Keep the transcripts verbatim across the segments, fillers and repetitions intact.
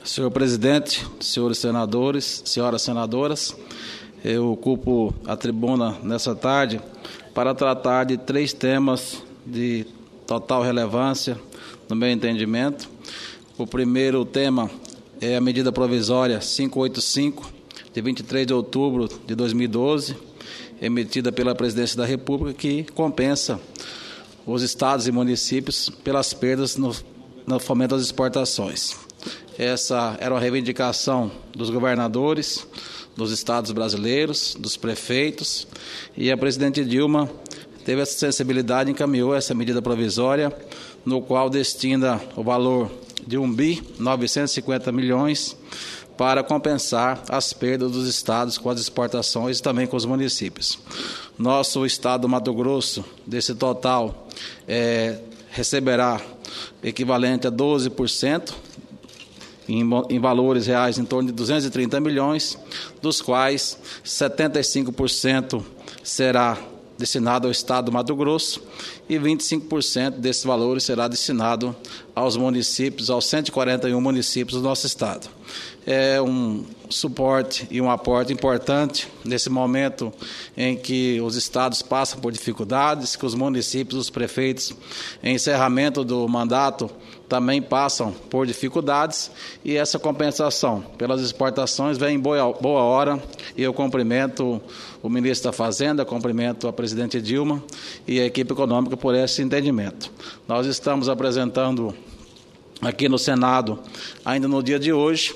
Senhor presidente, senhores senadores, senhoras senadoras, eu ocupo a tribuna nessa tarde para tratar de três temas de total relevância no meu entendimento. O primeiro tema é a medida provisória quinhentos e oitenta e cinco, de vinte e três de outubro de dois mil e doze, emitida pela Presidência da República, que compensa os estados e municípios pelas perdas no, no fomento das exportações. Essa era uma reivindicação dos governadores, dos estados brasileiros, dos prefeitos, e a presidente Dilma teve essa sensibilidade e encaminhou essa medida provisória, no qual destina o valor de um bi novecentos e cinquenta milhões para compensar as perdas dos estados com as exportações e também com os municípios. Nosso estado do Mato Grosso, desse total, é, receberá equivalente a doze por cento, em, em valores reais em torno de duzentos e trinta milhões, dos quais setenta e cinco por cento será destinado ao estado do Mato Grosso e vinte e cinco por cento desses valores será destinado aos municípios, aos cento e quarenta e um municípios do nosso estado. É um suporte e um aporte importante nesse momento em que os estados passam por dificuldades, que os municípios, os prefeitos, em encerramento do mandato, também passam por dificuldades, e essa compensação pelas exportações vem em boa, boa hora, e eu cumprimento o ministro da Fazenda, cumprimento a presidente Dilma e a equipe econômica por esse entendimento. Nós estamos apresentando aqui no Senado, ainda no dia de hoje,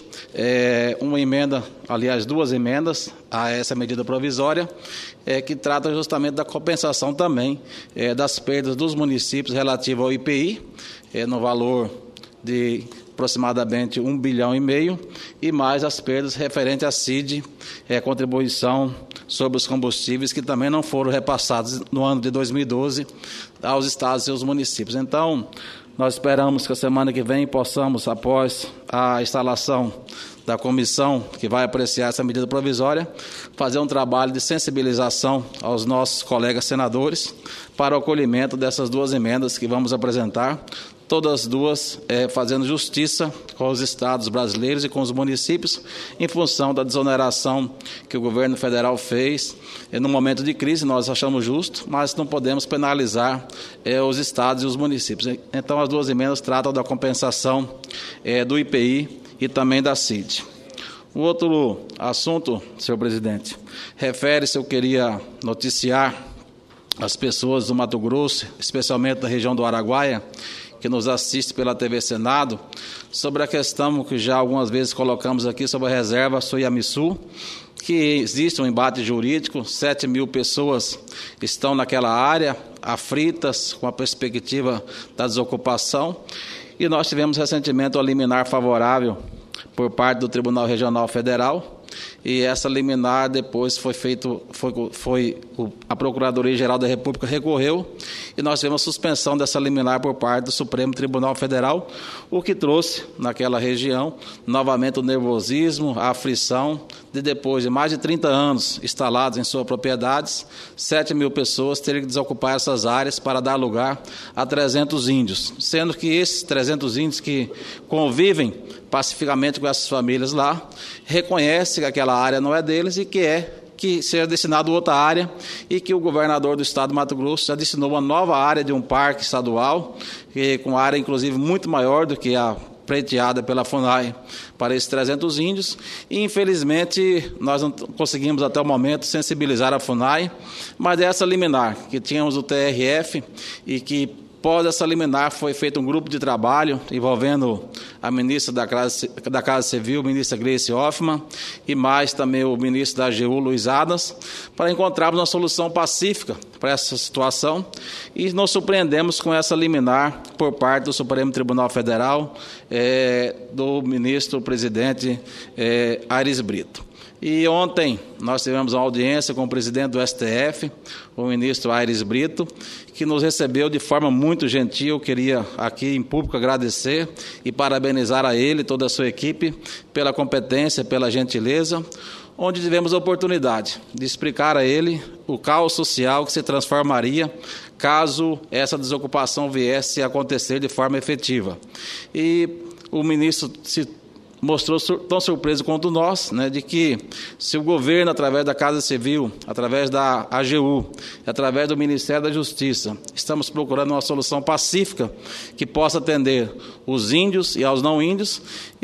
é, uma emenda, aliás, duas emendas a essa medida provisória, é, que trata justamente da compensação também é, das perdas dos municípios relativa ao I P I, é, no valor de aproximadamente um bilhão e meio, e mais as perdas referentes à C I D, é, contribuição sobre os combustíveis, que também não foram repassados no ano de dois mil e doze aos estados e aos municípios. Então, nós esperamos que a semana que vem possamos, após a instalação da comissão que vai apreciar essa medida provisória, fazer um trabalho de sensibilização aos nossos colegas senadores para o acolhimento dessas duas emendas que vamos apresentar, todas duas é, fazendo justiça com os estados brasileiros e com os municípios, em função da desoneração que o governo federal fez. E no momento de crise nós achamos justo, mas não podemos penalizar é, os estados e os municípios. Então as duas emendas tratam da compensação é, do I P I e também da C I D. Um outro assunto, senhor presidente, refere-se, eu queria noticiar as pessoas do Mato Grosso, especialmente da região do Araguaia, que nos assiste pela T V Senado, sobre a questão que já algumas vezes colocamos aqui sobre a reserva Soyamisu, que existe um embate jurídico, sete mil pessoas estão naquela área, aflitas, com a perspectiva da desocupação, e nós tivemos recentemente uma liminar favorável por parte do Tribunal Regional Federal, e essa liminar depois foi feito, foi, foi a Procuradoria-Geral da República recorreu, e nós tivemos suspensão dessa liminar por parte do Supremo Tribunal Federal, o que trouxe naquela região novamente o nervosismo, a aflição de, depois de mais de trinta anos instalados em suas propriedades, sete mil pessoas terem que desocupar essas áreas para dar lugar a trezentos índios, sendo que esses trezentos índios que convivem pacificamente com essas famílias lá, reconhecem que aquela área não é deles e que é que seja destinado a outra área, e que o governador do estado do Mato Grosso já destinou uma nova área de um parque estadual, que, com área inclusive muito maior do que a pleiteada pela FUNAI para esses trezentos índios, e infelizmente nós não conseguimos até o momento sensibilizar a FUNAI, mas dessa liminar que tínhamos o T R F e que após essa liminar, foi feito um grupo de trabalho envolvendo a ministra da Casa, da Casa Civil, a ministra Gleice Hoffmann, e mais também o ministro da A G U, Luiz Adams, para encontrarmos uma solução pacífica para essa situação, e nos surpreendemos com essa liminar por parte do Supremo Tribunal Federal, é, do ministro-presidente é, Aires Brito. E ontem nós tivemos uma audiência com o presidente do S T F, o ministro Aires Brito, que nos recebeu de forma muito gentil. Eu queria aqui em público agradecer e parabenizar a ele e toda a sua equipe pela competência, pela gentileza, onde tivemos a oportunidade de explicar a ele o caos social que se transformaria caso essa desocupação viesse a acontecer de forma efetiva. E o ministro se mostrou sur tão surpreso quanto nós, né, de que se o governo, através da Casa Civil, através da A G U, através do Ministério da Justiça, estamos procurando uma solução pacífica que possa atender os índios e aos não índios,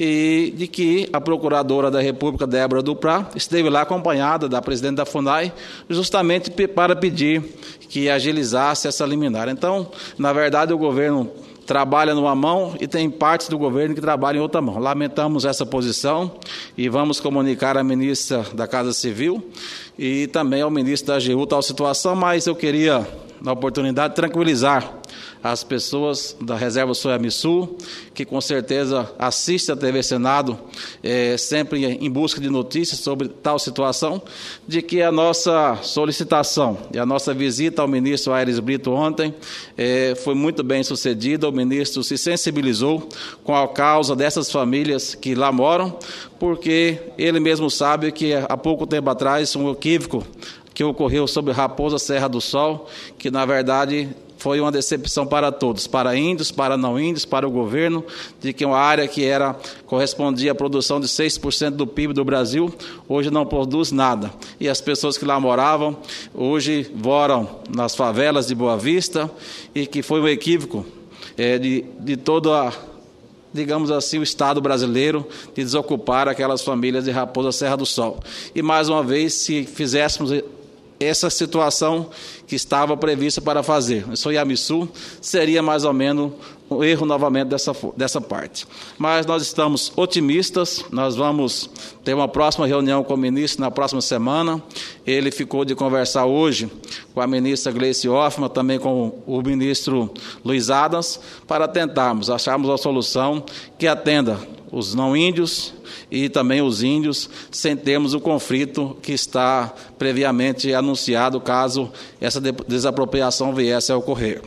e de que a Procuradora da República, Débora Duprá, esteve lá acompanhada da presidente da FUNAI, justamente para pedir que agilizasse essa liminar. Então, na verdade, o governo trabalha numa mão e tem partes do governo que trabalham em outra mão. Lamentamos essa posição e vamos comunicar à ministra da Casa Civil e também ao ministro da A G U tal situação, mas eu queria, na oportunidade, tranquilizar as pessoas da Reserva Soyamisul, que com certeza assistem a T V Senado, é, sempre em busca de notícias sobre tal situação, de que a nossa solicitação e a nossa visita ao ministro Aires Brito ontem é, foi muito bem sucedida. O ministro se sensibilizou com a causa dessas famílias que lá moram, porque ele mesmo sabe que há pouco tempo atrás um equívoco que ocorreu sobre Raposa Serra do Sol, que na verdade foi uma decepção para todos, para índios, para não índios, para o governo, de que uma área que era, correspondia à produção de seis por cento do P I B do Brasil, hoje não produz nada. E as pessoas que lá moravam, hoje moram nas favelas de Boa Vista, e que foi um equívoco é, de, de toda a, digamos assim, o Estado brasileiro, de desocupar aquelas famílias de Raposa Serra do Sol. E, mais uma vez, se fizéssemos essa situação que estava prevista para fazer, o Soyamisul, seria mais ou menos um erro novamente dessa, dessa parte. Mas nós estamos otimistas, nós vamos ter uma próxima reunião com o ministro na próxima semana. Ele ficou de conversar hoje com a ministra Gleice Hoffmann, também com o ministro Luiz Adams, para tentarmos acharmos uma solução que atenda os não índios e também os índios, sem termos o conflito que está previamente anunciado caso essa desapropriação viesse a ocorrer.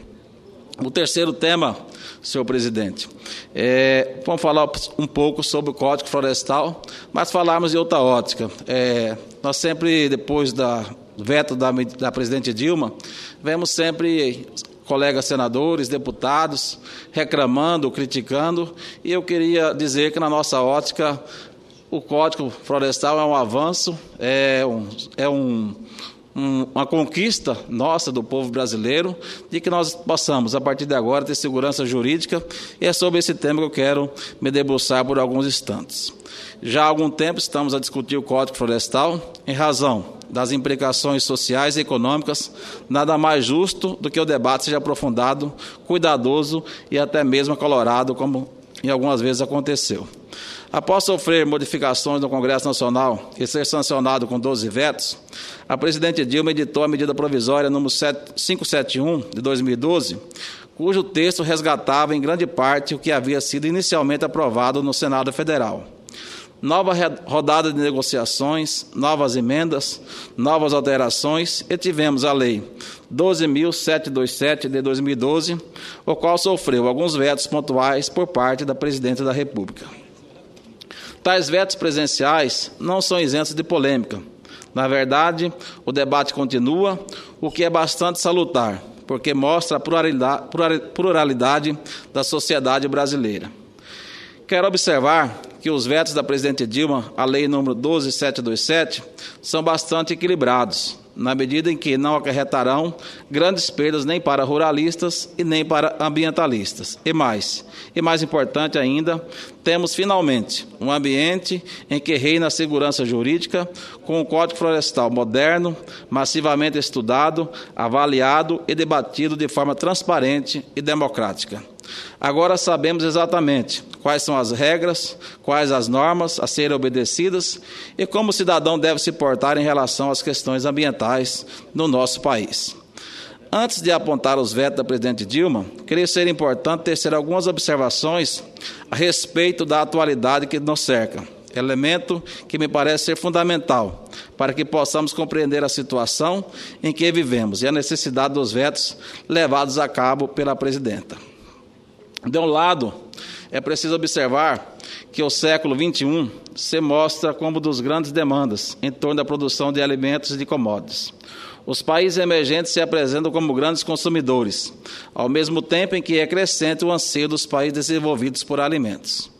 O terceiro tema, senhor presidente, é, vamos falar um pouco sobre o Código Florestal, mas falarmos de outra ótica. É, nós sempre, depois da, do veto da, da presidente Dilma, vemos sempre colegas senadores, deputados, reclamando, criticando, e eu queria dizer que, na nossa ótica, o Código Florestal é um avanço, é, um, é um, um, uma conquista nossa, do povo brasileiro, de que nós possamos, a partir de agora, ter segurança jurídica, e é sobre esse tema que eu quero me debruçar por alguns instantes. Já há algum tempo estamos a discutir o Código Florestal, em razão das implicações sociais e econômicas, nada mais justo do que o debate seja aprofundado, cuidadoso e até mesmo acalorado, como em algumas vezes aconteceu. Após sofrer modificações no Congresso Nacional e ser sancionado com doze vetos, a presidente Dilma editou a medida provisória número quinhentos e setenta e um, de dois mil e doze, cujo texto resgatava em grande parte o que havia sido inicialmente aprovado no Senado Federal. Nova rodada de negociações, novas emendas, novas alterações, e tivemos a Lei doze mil setecentos e vinte e sete, de dois mil e doze, o qual sofreu alguns vetos pontuais por parte da Presidente da República. Tais vetos presenciais não são isentos de polêmica. Na verdade, o debate continua, o que é bastante salutar, porque mostra a pluralidade, pluralidade da sociedade brasileira. Quero observar que os vetos da presidente Dilma, a lei número doze mil setecentos e vinte e sete, são bastante equilibrados, na medida em que não acarretarão grandes perdas nem para ruralistas e nem para ambientalistas. E mais, e mais importante ainda, temos finalmente um ambiente em que reina a segurança jurídica, com um Código Florestal moderno, massivamente estudado, avaliado e debatido de forma transparente e democrática. Agora sabemos exatamente quais são as regras, quais as normas a serem obedecidas e como o cidadão deve se portar em relação às questões ambientais no nosso país. Antes de apontar os vetos da presidente Dilma, creio ser importante tecer algumas observações a respeito da atualidade que nos cerca, elemento que me parece ser fundamental para que possamos compreender a situação em que vivemos e a necessidade dos vetos levados a cabo pela presidenta. De um lado, é preciso observar que o século vinte e um se mostra como dos grandes demandas em torno da produção de alimentos e de commodities. Os países emergentes se apresentam como grandes consumidores, ao mesmo tempo em que é crescente o anseio dos países desenvolvidos por alimentos.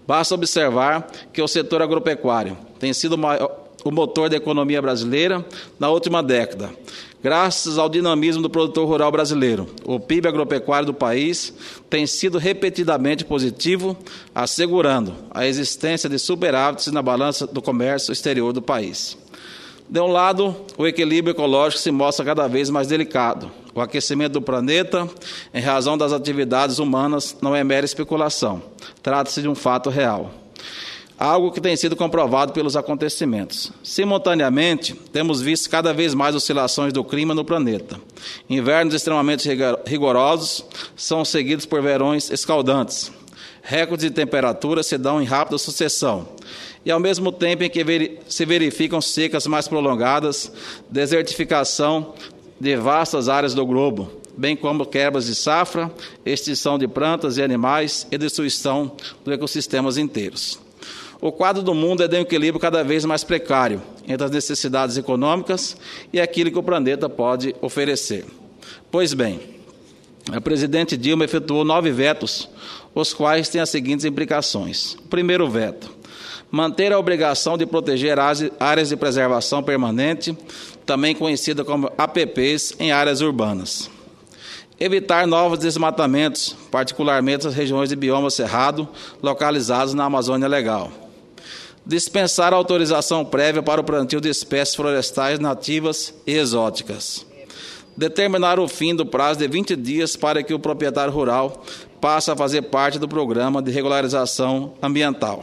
Basta observar que o setor agropecuário tem sido o motor da economia brasileira na última década. Graças ao dinamismo do produtor rural brasileiro, o P I B agropecuário do país tem sido repetidamente positivo, assegurando a existência de superávites na balança do comércio exterior do país. De um lado, o equilíbrio ecológico se mostra cada vez mais delicado. O aquecimento do planeta, em razão das atividades humanas, não é mera especulação. Trata-se de um fato real. Algo que tem sido comprovado pelos acontecimentos. Simultaneamente, temos visto cada vez mais oscilações do clima no planeta. Invernos extremamente rigorosos são seguidos por verões escaldantes. Recordes de temperatura se dão em rápida sucessão. E, ao mesmo tempo em que se verificam secas mais prolongadas, desertificação de vastas áreas do globo, bem como quebras de safra, extinção de plantas e animais e destruição de ecossistemas inteiros. O quadro do mundo é de um equilíbrio cada vez mais precário entre as necessidades econômicas e aquilo que o planeta pode oferecer. Pois bem, a presidente Dilma efetuou nove vetos, os quais têm as seguintes implicações. O primeiro veto: manter a obrigação de proteger áreas de preservação permanente, também conhecida como A P Ps, em áreas urbanas. Evitar novos desmatamentos, particularmente nas regiões de bioma cerrado, localizados na Amazônia Legal. Dispensar a autorização prévia para o plantio de espécies florestais nativas e exóticas. Determinar o fim do prazo de vinte dias para que o proprietário rural passe a fazer parte do programa de regularização ambiental.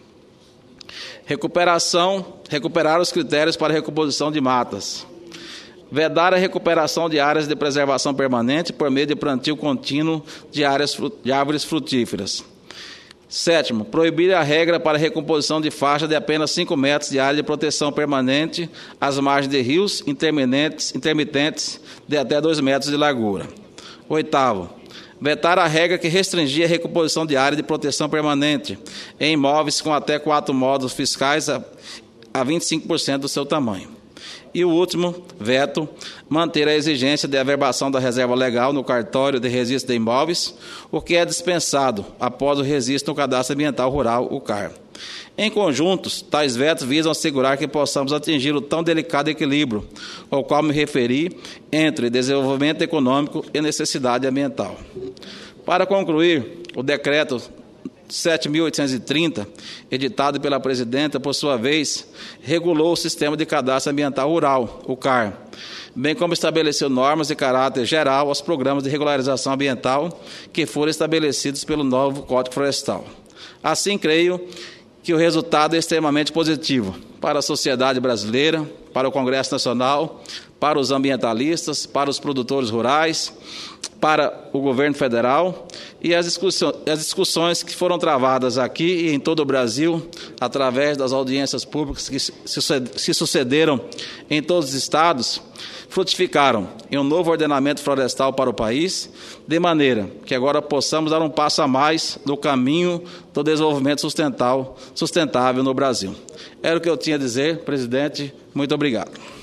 Recuperação, recuperar os critérios para recomposição de matas. Vedar a recuperação de áreas de preservação permanente por meio de plantio contínuo de, áreas, de árvores frutíferas. Sétimo, proibir a regra para a recomposição de faixa de apenas cinco metros de área de proteção permanente às margens de rios intermitentes, intermitentes de até dois metros de largura. Oitavo, vetar a regra que restringia a recomposição de área de proteção permanente em imóveis com até quatro módulos fiscais a, a vinte e cinco por cento do seu tamanho. E o último veto, manter a exigência de averbação da reserva legal no cartório de registro de imóveis, o que é dispensado após o registro no Cadastro Ambiental Rural, o C A R. Em conjuntos, tais vetos visam assegurar que possamos atingir o tão delicado equilíbrio ao qual me referi entre desenvolvimento econômico e necessidade ambiental. Para concluir, o decreto sete mil oitocentos e trinta, editado pela presidenta, por sua vez, regulou o sistema de cadastro ambiental rural, o C A R, bem como estabeleceu normas de caráter geral aos programas de regularização ambiental que foram estabelecidos pelo novo Código Florestal. Assim, creio que o resultado é extremamente positivo para a sociedade brasileira, para o Congresso Nacional, para os ambientalistas, para os produtores rurais, para o governo federal e as discussões, as discussões que foram travadas aqui e em todo o Brasil, através das audiências públicas que se sucederam em todos os estados, frutificaram em um novo ordenamento florestal para o país, de maneira que agora possamos dar um passo a mais no caminho do desenvolvimento sustentável, sustentável no Brasil. Era o que eu tinha a dizer, presidente. Muito obrigado.